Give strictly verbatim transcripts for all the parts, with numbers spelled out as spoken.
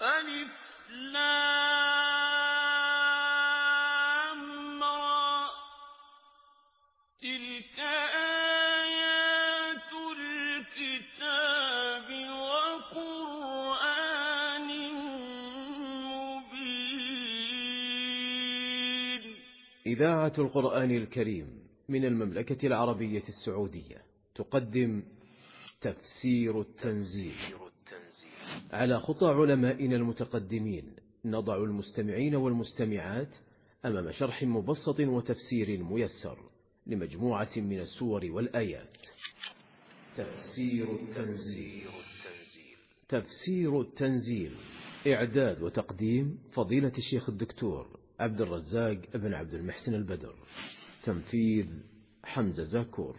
ألف لام را تلك آيات الكتاب وقرآن مبين. إذاعة القرآن الكريم من المملكة العربية السعودية تقدم تفسير التنزيل على خطى علمائنا المتقدمين. نضع المستمعين والمستمعات أمام شرح مبسط وتفسير ميسر لمجموعة من السور والآيات. تفسير التنزيل. تفسير التنزيل إعداد وتقديم فضيلة الشيخ الدكتور عبد الرزاق ابن عبد المحسن البدر. تنفيذ حمزة زاكور.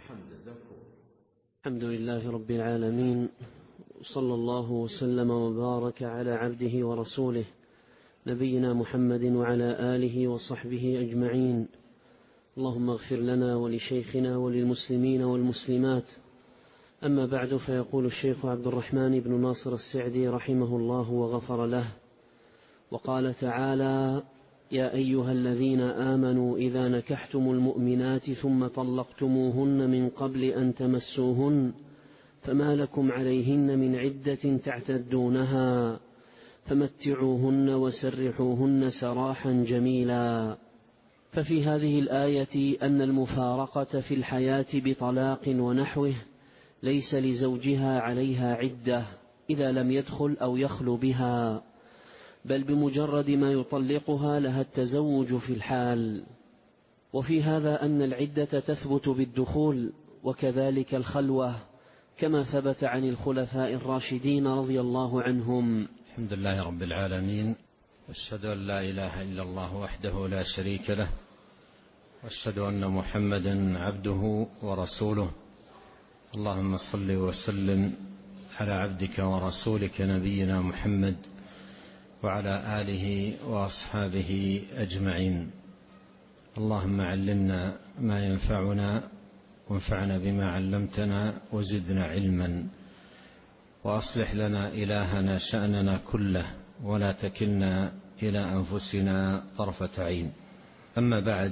الحمد لله رب العالمين، صلى الله وسلم وبارك على عبده ورسوله نبينا محمد وعلى آله وصحبه أجمعين. اللهم اغفر لنا ولشيخنا وللمسلمين والمسلمات. أما بعد، فيقول الشيخ عبد الرحمن بن ناصر السعدي رحمه الله وغفر له، وقال تعالى: يا أيها الذين آمنوا إذا نكحتم المؤمنات ثم طلقتموهن من قبل أن تمسوهن فما لكم عليهن من عدة تعتدونها فمتعوهن وسرحوهن سراحا جميلا. ففي هذه الآية أن المفارقة في الحياة بطلاق ونحوه ليس لزوجها عليها عدة إذا لم يدخل أو يخلو بها، بل بمجرد ما يطلقها لها التزوج في الحال. وفي هذا أن العدة تثبت بالدخول وكذلك الخلوة، كما ثبت عن الخلفاء الراشدين رضي الله عنهم. الحمد لله رب العالمين، أشهد أن لا إله إلا الله وحده لا شريك له، وأشهد أن محمدا عبده ورسوله. اللهم صل وسلم على عبدك ورسولك نبينا محمد وعلى آله وأصحابه أجمعين. اللهم علمنا ما ينفعنا وانفعنا بما علمتنا وزدنا علما، وأصلح لنا إلهنا شأننا كله ولا تكلنا إلى أنفسنا طرفة عين. أما بعد،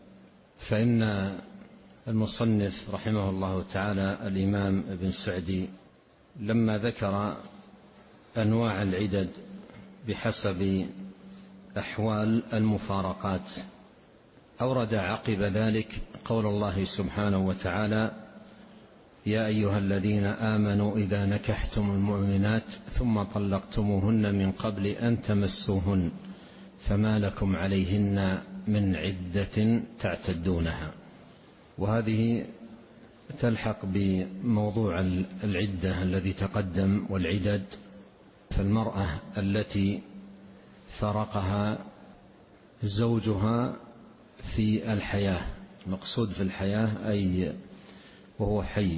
فإن المصنف رحمه الله تعالى الإمام ابن سعدي لما ذكر أنواع العدد بحسب أحوال المفارقات أورد عقب ذلك قول الله سبحانه وتعالى: يا أيها الذين آمنوا إذا نكحتم المؤمنات ثم طلقتموهن من قبل أن تمسوهن فما لكم عليهن من عدة تعتدونها. وهذه تلحق بموضوع العدة الذي تقدم، والعدد فالمرأة التي فرقها زوجها في الحياة، مقصود في الحياة أي وهو حي،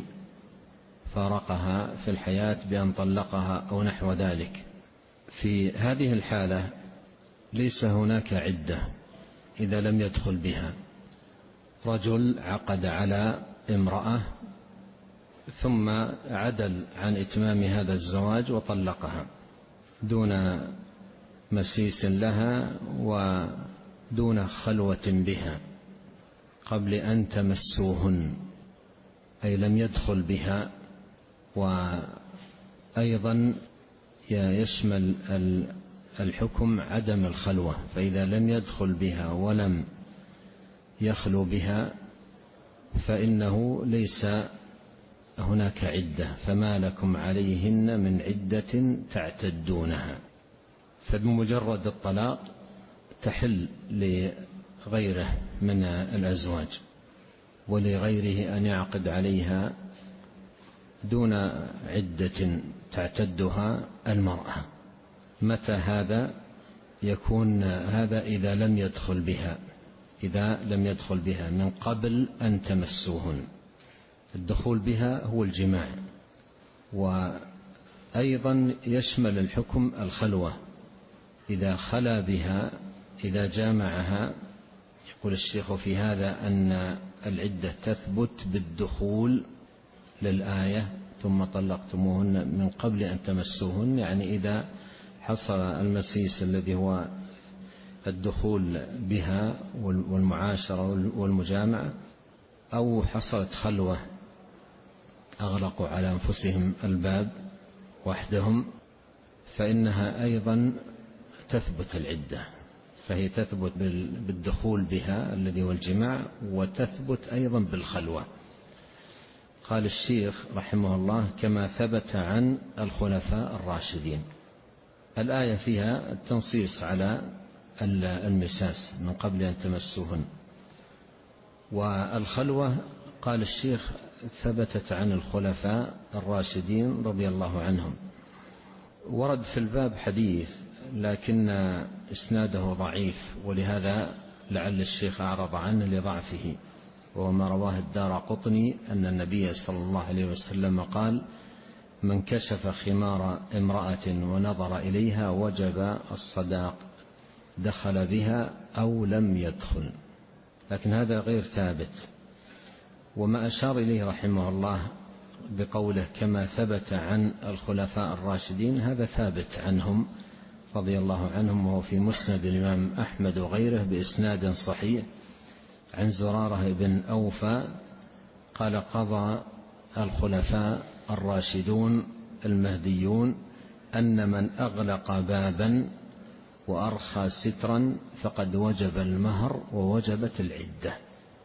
فارقها في الحياة بأن طلقها أو نحو ذلك. في هذه الحالة ليس هناك عدة إذا لم يدخل بها. رجل عقد على امرأة ثم عدل عن إتمام هذا الزواج وطلقها دون مسيس لها ودون خلوة بها قبل أن تمسوهن، أي لم يدخل بها. وأيضا يشمل الحكم عدم الخلوة، فإذا لم يدخل بها ولم يخلو بها فإنه ليس هناك عدة، فما لكم عليهن من عدة تعتدونها. فبمجرد الطلاق تحل لغيره من الأزواج ولغيره أن يعقد عليها دون عدة تعتدها المرأة. متى هذا يكون؟ هذا إذا لم يدخل بها، إذا لم يدخل بها من قبل أن تمسوهن. الدخول بها هو الجماع. وأيضا يشمل الحكم الخلوة، إذا خلا بها، إذا جامعها. يقول الشيخ في هذا أن العدة تثبت بالدخول للآية ثم طلقتموهن من قبل أن تمسوهن، يعني إذا حصل المسيس الذي هو الدخول بها والمعاشرة والمجامعة، أو حصلت خلوة أغلقوا على أنفسهم الباب وحدهم، فإنها أيضا تثبت العدة، فهي تثبت بالدخول بها الذي هو الجماع، وتثبت أيضا بالخلوة. قال الشيخ رحمه الله: كما ثبت عن الخلفاء الراشدين. الآية فيها التنصيص على المساس من قبل أن تمسوهن. والخلوة قال الشيخ ثبتت عن الخلفاء الراشدين رضي الله عنهم. ورد في الباب حديث لكن إسناده ضعيف، ولهذا لعل الشيخ أعرض عنه لضعفه، وهو ما رواه الدارقطني أن النبي صلى الله عليه وسلم قال: من كشف خمار امرأة ونظر إليها وجب الصداق، دخل بها أو لم يدخل. لكن هذا غير ثابت. وما أشار إليه رحمه الله بقوله كما ثبت عن الخلفاء الراشدين، هذا ثابت عنهم رضي الله عنهم، وهو في مسند الإمام أحمد وغيره بإسناد صحيح عن زرارة بن أوفى قال: قضى الخلفاء الراشدون المهديون أن من أغلق بابا وأرخى سترا فقد وجب المهر ووجبت العدة.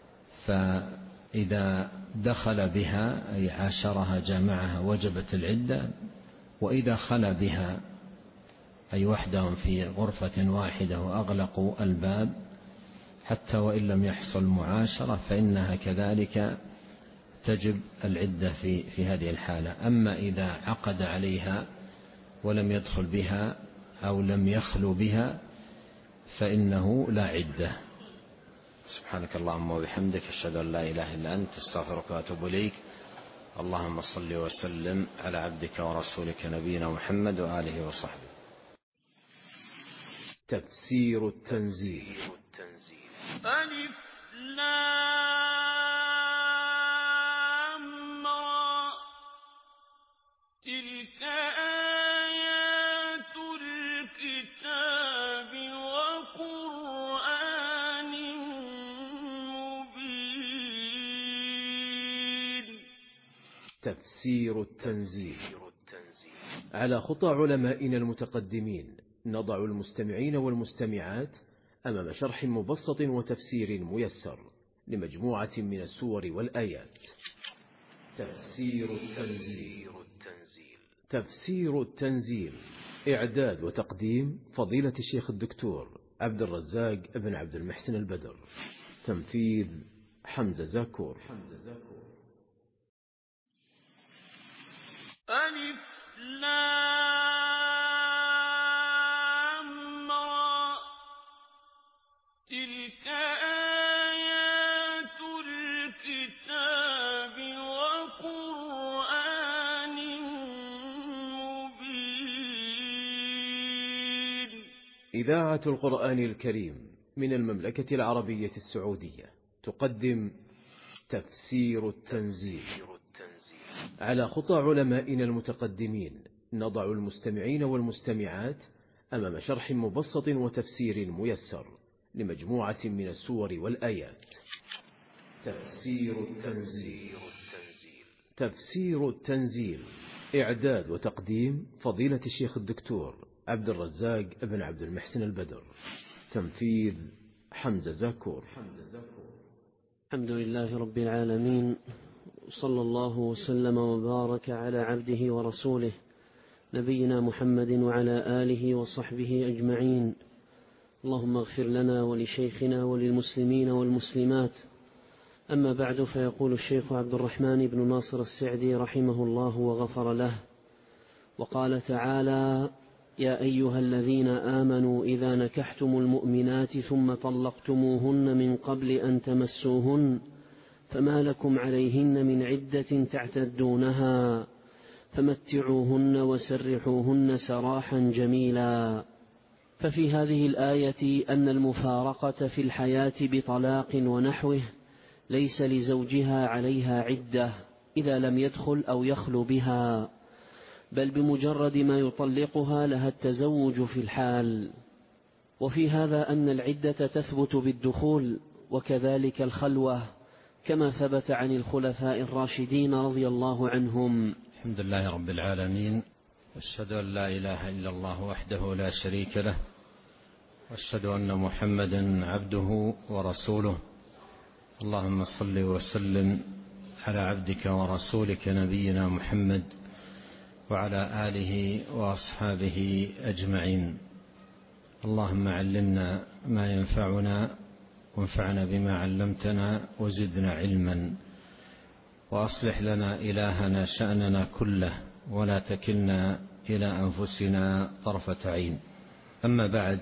فإذا دخل بها أي عاشرها جامعها وجبت العدة، وإذا خلا بها أي وحدهم في غرفة واحدة وأغلقوا الباب حتى وإن لم يحصل معاشرة فإنها كذلك تجب العدة في, في هذه الحالة. أما إذا عقد عليها ولم يدخل بها أو لم يخلو بها فإنه لا عدة. سبحانك اللهم وبحمدك، أشهد أن لا إله إلا أنت، استغفرك وأتوب إليك. اللهم صل وسلم على عبدك ورسولك نبينا محمد وآله وصحبه. تفسير التنزيل. ألف لام را تلك آيات الكتاب وقرآن مبين. تفسير التنزيل. على خطى علمائنا المتقدمين نضع المستمعين والمستمعات أمام شرح مبسط وتفسير ميسر لمجموعة من السور والآيات. تفسير التنزيل. تفسير التنزيل إعداد وتقديم فضيلة الشيخ الدكتور عبد الرزاق بن عبد المحسن البدر. تنفيذ حمزة زاكور. ألف لام را تلك آيات الكتاب وقرآن مبين. إذاعة القرآن الكريم من المملكة العربية السعودية تقدم تفسير التنزيل. على خطى علمائنا المتقدمين نضع المستمعين والمستمعات أمام شرح مبسط وتفسير ميسر لمجموعة من السور والآيات. تفسير التنزيل. تفسير التنزيل إعداد وتقديم فضيلة الشيخ الدكتور عبد الرزاق بن عبد المحسن البدر. تنفيذ حمزة زاكور. الحمد لله رب العالمين، صلى الله وسلم وبارك على عبده ورسوله نبينا محمد وعلى آله وصحبه أجمعين. اللهم اغفر لنا ولشيخنا وللمسلمين والمسلمات. أما بعد، فيقول الشيخ عبد الرحمن بن ناصر السعدي رحمه الله وغفر له: وقال تعالى: يا أيها الذين آمنوا إذا نكحتم المؤمنات ثم طلقتموهن من قبل أن تمسوهن فما لكم عليهن من عدة تعتدونها فمتعوهن وسرحوهن سراحا جميلا. ففي هذه الآية أن المفارقة في الحياة بطلاق ونحوه ليس لزوجها عليها عدة إذا لم يدخل أو يخلو بها، بل بمجرد ما يطلقها لها التزوج في الحال. وفي هذا أن العدة تثبت بالدخول وكذلك الخلوة، كما ثبت عن الخلفاء الراشدين رضي الله عنهم. الحمد لله رب العالمين، واشهد أن لا إله إلا الله وحده لا شريك له، واشهد أن محمدا عبده ورسوله. اللهم صل وسلم على عبدك ورسولك نبينا محمد وعلى آله وأصحابه أجمعين. اللهم علمنا ما ينفعنا وانفعنا بما علمتنا وزدنا علما، وأصلح لنا إلهنا شأننا كله ولا تكلنا إلى أنفسنا طرفة عين. أما بعد،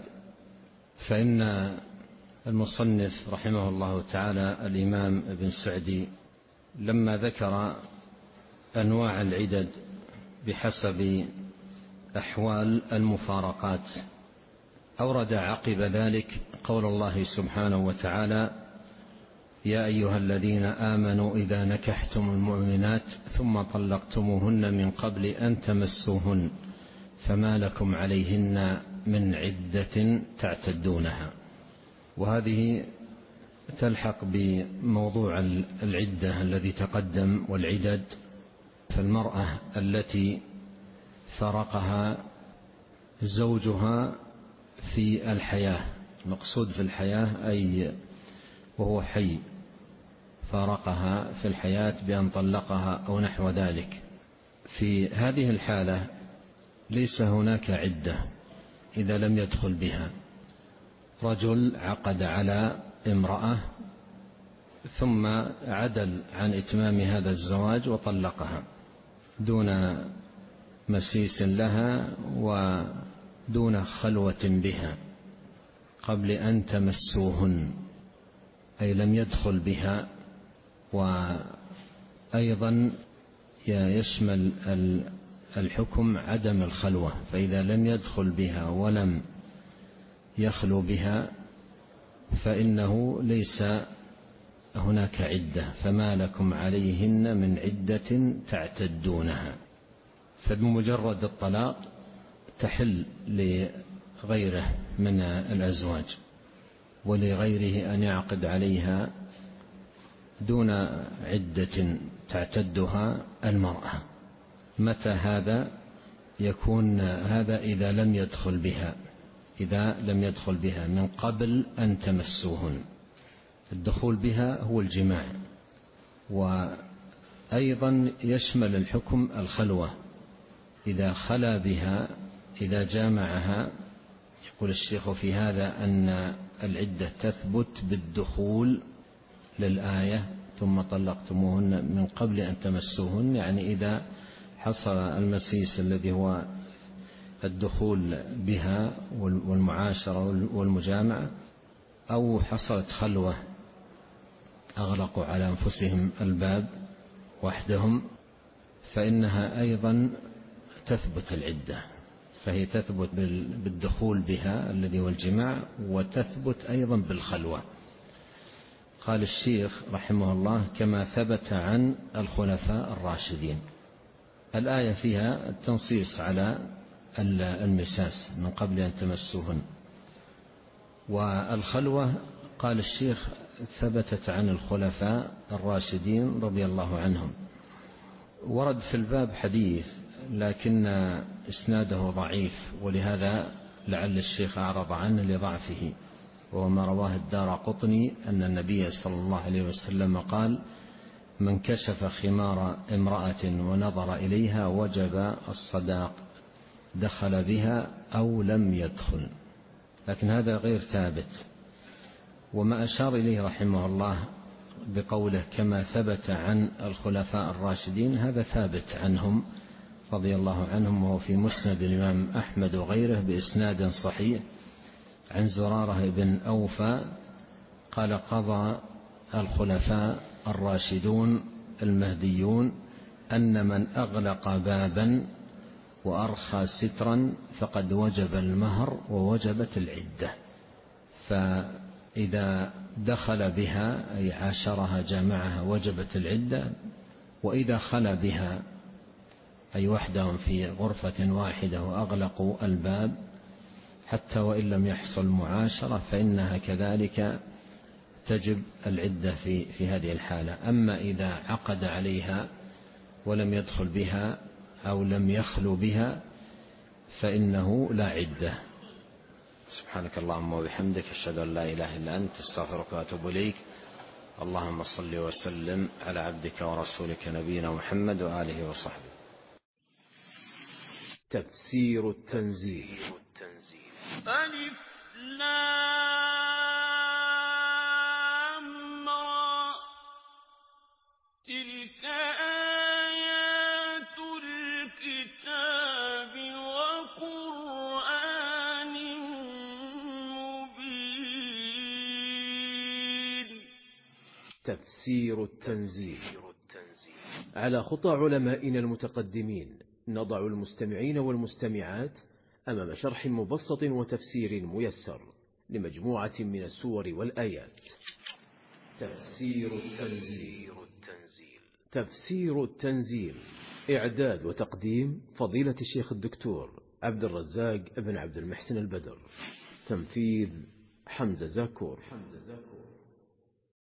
فإن المصنف رحمه الله تعالى الإمام ابن سعدي لما ذكر أنواع العدد بحسب أحوال المفارقات أورد عقب ذلك قول الله سبحانه وتعالى: يا أيها الذين آمنوا إذا نكحتم المؤمنات ثم طلقتموهن من قبل أن تمسوهن فما لكم عليهن من عدة تعتدونها. وهذه تلحق بموضوع العدة الذي تقدم، والعدد فالمرأة التي فارقها زوجها في الحياة، مقصود في الحياة أي وهو حي، فارقها في الحياة بأن طلقها أو نحو ذلك. في هذه الحالة ليس هناك عدة إذا لم يدخل بها. رجل عقد على امرأة ثم عدل عن إتمام هذا الزواج وطلقها دون مسيس لها ودون خلوة بها قبل أن تمسوهن، أي لم يدخل بها. وأيضا يشمل الحكم عدم الخلوة، فإذا لم يدخل بها ولم يخلو بها فإنه ليس هناك عدة، فما لكم عليهن من عدة تعتدونها. فبمجرد الطلاق تحل لغيره من الأزواج، ولغيره أن يعقد عليها دون عدة تعتدها المرأة. متى هذا يكون؟ هذا إذا لم يدخل بها، إذا لم يدخل بها من قبل أن تمسوهن. الدخول بها هو الجماع. وأيضا يشمل الحكم الخلوة، إذا خلا بها، إذا جامعها. يقول الشيخ في هذا أن العدة تثبت بالدخول للآية ثم طلقتموهن من قبل أن تمسوهن، يعني إذا حصل المسيس الذي هو الدخول بها والمعاشرة والمجامعة، أو حصلت خلوة أغلقوا على أنفسهم الباب وحدهم، فإنها أيضا تثبت العدة. فهي تثبت بالدخول بها الذي هو الجماع، وتثبت أيضا بالخلوة. قال الشيخ رحمه الله: كما ثبت عن الخلفاء الراشدين. الآية فيها التنصيص على المساس من قبل أن تمسوهن. والخلوة قال الشيخ ثبتت عن الخلفاء الراشدين رضي الله عنهم. ورد في الباب حديث لكن إسناده ضعيف، ولهذا لعل الشيخ أعرض عنه لضعفه، وهو ما رواه الدارقطني أن النبي صلى الله عليه وسلم قال: من كشف خمار امرأة ونظر إليها وجب الصداق، دخل بها أو لم يدخل. لكن هذا غير ثابت. وما أشار إليه رحمه الله بقوله كما ثبت عن الخلفاء الراشدين، هذا ثابت عنهم رضي الله عنهم، وهو في مسند الإمام أحمد وغيره بإسناد صحيح عن زرارة بن أوفى قال: قضى الخلفاء الراشدون المهديون أن من أغلق بابا وأرخى سترا فقد وجب المهر ووجبت العدة. فإذا دخل بها أي عاشرها جامعها وجبت العدة، وإذا خلا بها أي وحدهم في غرفة واحدة وأغلقوا الباب حتى وإن لم يحصل معاشرة فإنها كذلك تجب العدة في, في هذه الحالة. أما إذا عقد عليها ولم يدخل بها أو لم يخلو بها فإنه لا عدة. سبحانك اللهم وبحمدك، أشهد أن لا إله إلا أنت، استغفرك وأتوب إليك. اللهم صل وسلم على عبدك ورسولك نبينا محمد وآله وصحبه. تفسير التنزيل. ألف لام را تلك آيات الكتاب وقرآن مبين. تفسير التنزيل. على خطى علمائنا المتقدمين نضع المستمعين والمستمعات أمام شرح مبسط وتفسير ميسر لمجموعة من السور والآيات. تفسير التنزيل. تفسير التنزيل إعداد وتقديم فضيلة الشيخ الدكتور عبد الرزاق بن عبد المحسن البدر. تنفيذ حمزة زاكور.